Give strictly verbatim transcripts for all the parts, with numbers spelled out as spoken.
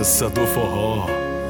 Condessa do Forró.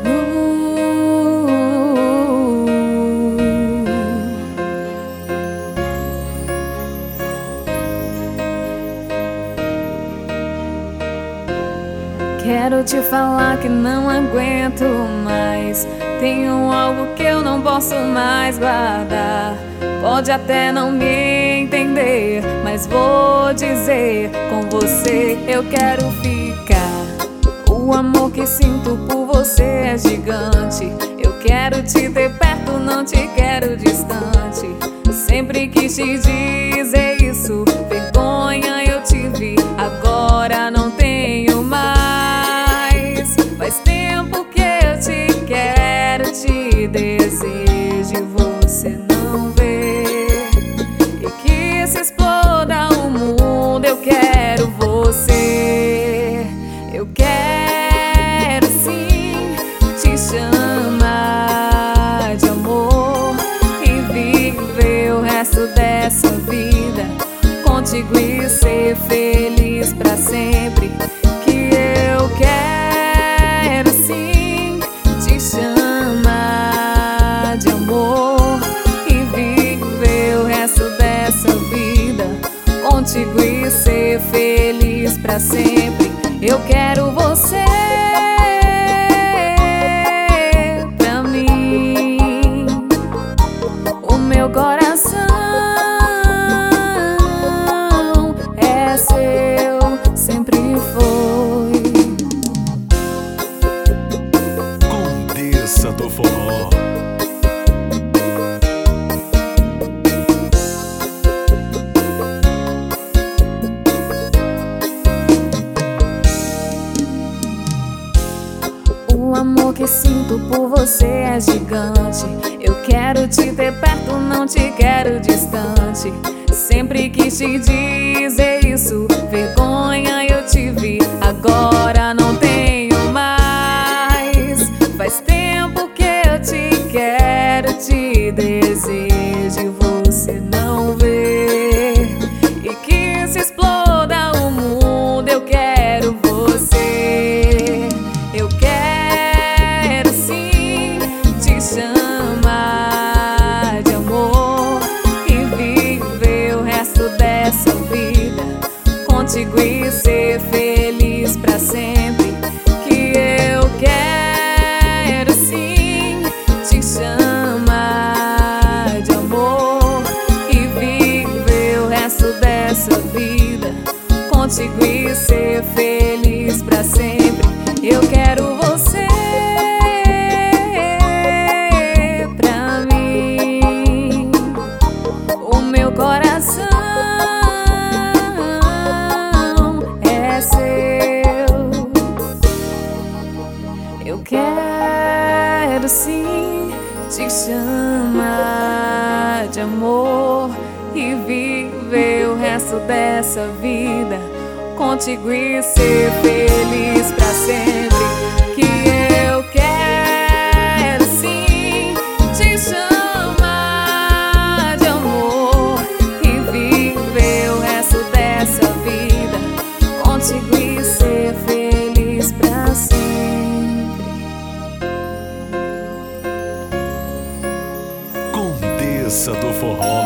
Quero te falar que não aguento mais. Tenho algo que eu não posso mais guardar. Pode até não me entender, mas vou dizer, com você eu quero ficar. O amor que sinto por você é gigante. Eu quero te ter perto, não te quero distante. Sempre quis te dizer isso, vergonha eu tive, agora não tenho mais. Faz tempo que eu te quero, te desejo e você não vê. E que se exploda o mundo, eu quero você. Eu quero sim te chamar de amor e viver o resto dessa vida contigo e ser feliz pra sempre. Que eu quero sim te chamar de amor e viver o resto dessa vida contigo e ser feliz pra sempre. Eu quero você pra mim. O meu coração é seu, sempre foi. Condessa do Forró. O amor que sinto por você é gigante. Eu quero te ter perto, não te quero distante. Sempre quis te dizer isso, vergonha eu tive, agora não tenho mais. Faz tempo que eu te quero, te desejo e você não vê. E que se exploda o mundo, eu quero você. Eu quero sim te chamar de amor e viver o resto dessa vida contigo e ser feliz pra sempre. Que eu quero sim te chamar de amor e viver o resto dessa vida contigo e ser feliz pra sempre. Eu quero você pra mim. O meu coração é seu. Eu quero sim te chamar de amor e viver o resto dessa vida contigo e ser feliz pra sempre. Que eu quero sim te chamar de amor e viver o resto dessa vida contigo e ser feliz pra sempre. Condessa do Forró.